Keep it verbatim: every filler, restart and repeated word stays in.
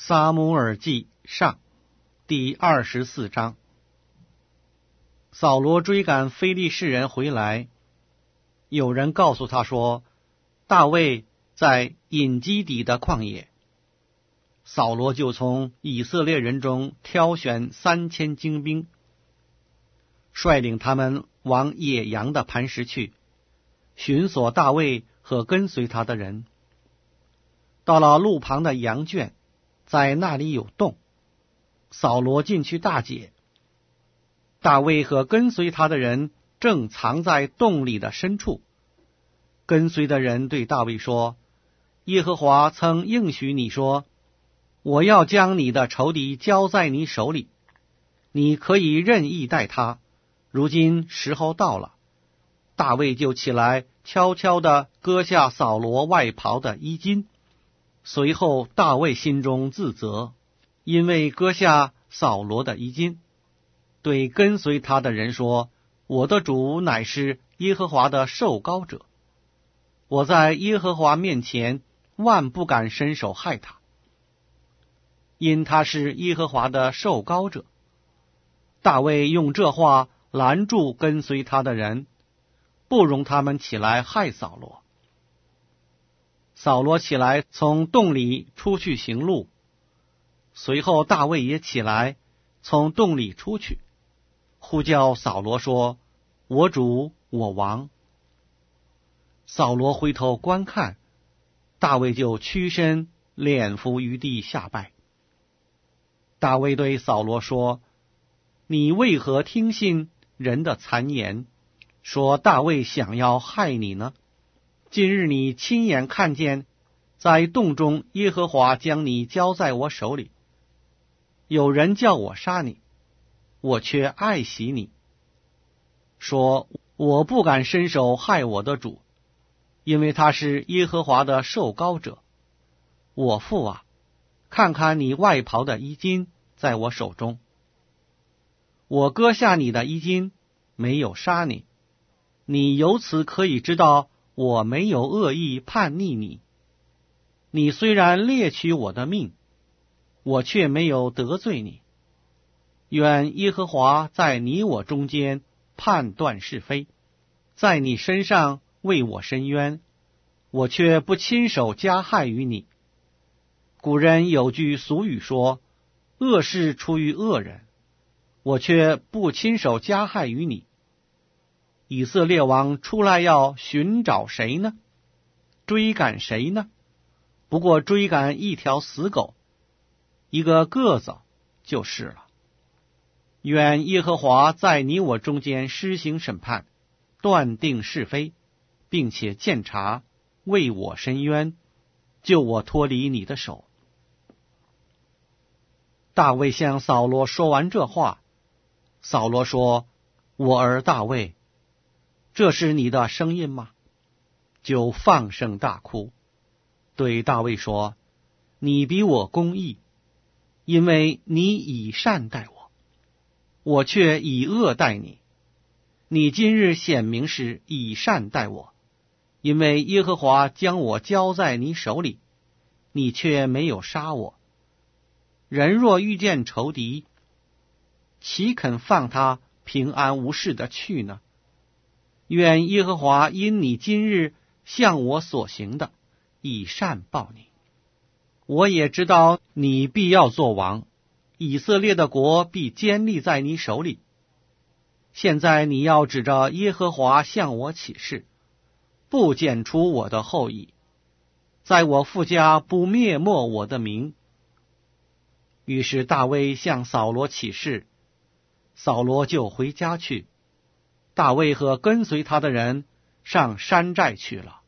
撒母耳记上第二十四章。扫罗追赶非利士人回来，有人告诉他说，大卫在隐基底的旷野。扫罗就从以色列人中挑选三千精兵，率领他们往野羊的磐石去，寻索大卫和跟随他的人。到了路旁的羊圈，在那里有洞，扫罗进去大解。大卫和跟随他的人正藏在洞里的深处。跟随的人对大卫说，耶和华曾应许你说，我要将你的仇敌交在你手里，你可以任意待他。如今时候到了。大卫就起来，悄悄地割下扫罗外袍的衣襟。随后大卫心中自责，因为割下扫罗的衣襟，对跟随他的人说，我的主乃是耶和华的受膏者，我在耶和华面前万不敢伸手害他，因他是耶和华的受膏者。大卫用这话拦住跟随他的人，不容他们起来害扫罗。扫罗起来从洞里出去行路，随后大卫也起来从洞里出去，呼叫扫罗说，我主，我王。扫罗回头观看，大卫就屈身脸伏于地下拜。大卫对扫罗说，你为何听信人的谗言，说大卫想要害你呢？今日你亲眼看见，在洞中耶和华将你交在我手里，有人叫我杀你，我却爱惜你，说我不敢伸手害我的主，因为他是耶和华的受膏者。我父啊，看看你外袍的衣襟在我手中，我割下你的衣襟，没有杀你，你由此可以知道我没有恶意叛逆你。你虽然猎取我的命，我却没有得罪你。愿耶和华在你我中间判断是非，在你身上为我伸冤，我却不亲手加害于你。古人有句俗语说，恶事出于恶人，我却不亲手加害于你。以色列王出来要寻找谁呢？追赶谁呢？不过追赶一条死狗，一个鸽子就是了。愿耶和华在你我中间施行审判，断定是非，并且鉴察，为我伸冤，救我脱离你的手。大卫向扫罗说完这话，扫罗说，我儿大卫，这是你的声音吗？就放声大哭，对大卫说，你比我公义，因为你以善待我，我却以恶待你。你今日显明是以善待我，因为耶和华将我交在你手里，你却没有杀我。人若遇见仇敌，岂肯放他平安无事的去呢？愿耶和华因你今日向我所行的，以善报你。我也知道你必要做王，以色列的国必坚立在你手里。现在你要指着耶和华向我起誓，不剪除我的后裔，在我父家不灭没我的名。于是大卫向扫罗起誓，扫罗就回家去。大卫和跟随他的人上山寨去了。